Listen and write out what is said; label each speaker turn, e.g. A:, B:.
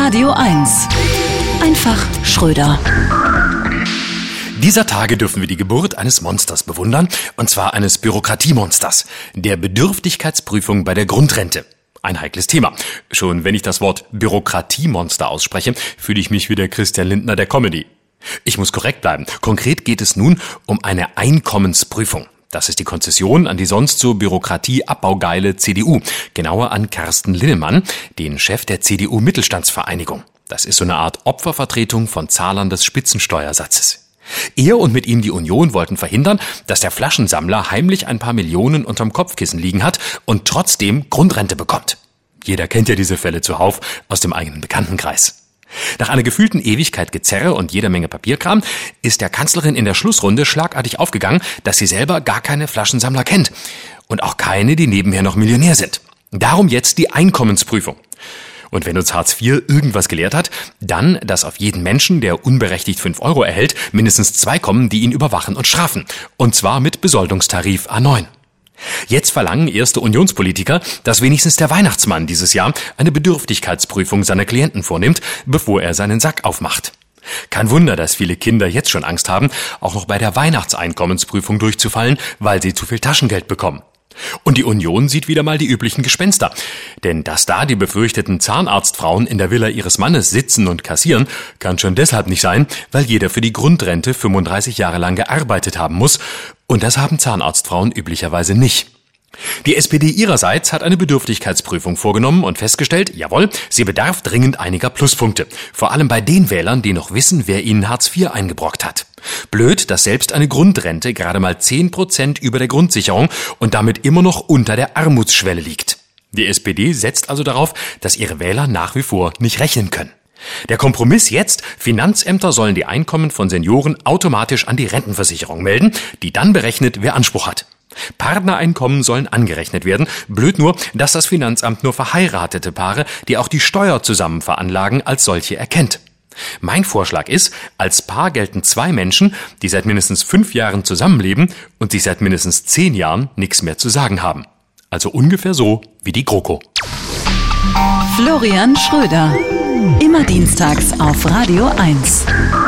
A: Radio 1. Einfach Schröder.
B: Dieser Tage dürfen wir die Geburt eines Monsters bewundern, und zwar eines Bürokratiemonsters, der Bedürftigkeitsprüfung bei der Grundrente. Ein heikles Thema. Schon wenn ich das Wort Bürokratiemonster ausspreche, fühle ich mich wie der Christian Lindner der Comedy. Ich muss korrekt bleiben. Konkret geht es nun um eine Einkommensprüfung. Das ist die Konzession an die sonst so bürokratieabbaugeile CDU. Genauer an Carsten Linnemann, den Chef der CDU-Mittelstandsvereinigung. Das ist so eine Art Opfervertretung von Zahlern des Spitzensteuersatzes. Er und mit ihm die Union wollten verhindern, dass der Flaschensammler heimlich ein paar Millionen unterm Kopfkissen liegen hat und trotzdem Grundrente bekommt. Jeder kennt ja diese Fälle zuhauf aus dem eigenen Bekanntenkreis. Nach einer gefühlten Ewigkeit Gezerre und jeder Menge Papierkram ist der Kanzlerin in der Schlussrunde schlagartig aufgegangen, dass sie selber gar keine Flaschensammler kennt. Und auch keine, die nebenher noch Millionär sind. Darum jetzt die Einkommensprüfung. Und wenn uns Hartz IV irgendwas gelehrt hat, dann, dass auf jeden Menschen, der unberechtigt 5 Euro erhält, mindestens 2 kommen, die ihn überwachen und strafen. Und zwar mit Besoldungstarif A9. Jetzt verlangen erste Unionspolitiker, dass wenigstens der Weihnachtsmann dieses Jahr eine Bedürftigkeitsprüfung seiner Klienten vornimmt, bevor er seinen Sack aufmacht. Kein Wunder, dass viele Kinder jetzt schon Angst haben, auch noch bei der Weihnachtseinkommensprüfung durchzufallen, weil sie zu viel Taschengeld bekommen. Und die Union sieht wieder mal die üblichen Gespenster. Denn dass da die befürchteten Zahnarztfrauen in der Villa ihres Mannes sitzen und kassieren, kann schon deshalb nicht sein, weil jeder für die Grundrente 35 Jahre lang gearbeitet haben muss. Und das haben Zahnarztfrauen üblicherweise nicht. Die SPD ihrerseits hat eine Bedürftigkeitsprüfung vorgenommen und festgestellt, jawohl, sie bedarf dringend einiger Pluspunkte. Vor allem bei den Wählern, die noch wissen, wer ihnen Hartz IV eingebrockt hat. Blöd, dass selbst eine Grundrente gerade mal 10% über der Grundsicherung und damit immer noch unter der Armutsschwelle liegt. Die SPD setzt also darauf, dass ihre Wähler nach wie vor nicht rechnen können. Der Kompromiss jetzt, Finanzämter sollen die Einkommen von Senioren automatisch an die Rentenversicherung melden, die dann berechnet, wer Anspruch hat. Partnereinkommen sollen angerechnet werden. Blöd nur, dass das Finanzamt nur verheiratete Paare, die auch die Steuer zusammen veranlagen, als solche erkennt. Mein Vorschlag ist, als Paar gelten 2 Menschen, die seit mindestens 5 Jahren zusammenleben und sich seit mindestens 10 Jahren nichts mehr zu sagen haben. Also ungefähr so wie die GroKo.
A: Florian Schröder. Immer dienstags auf Radio 1.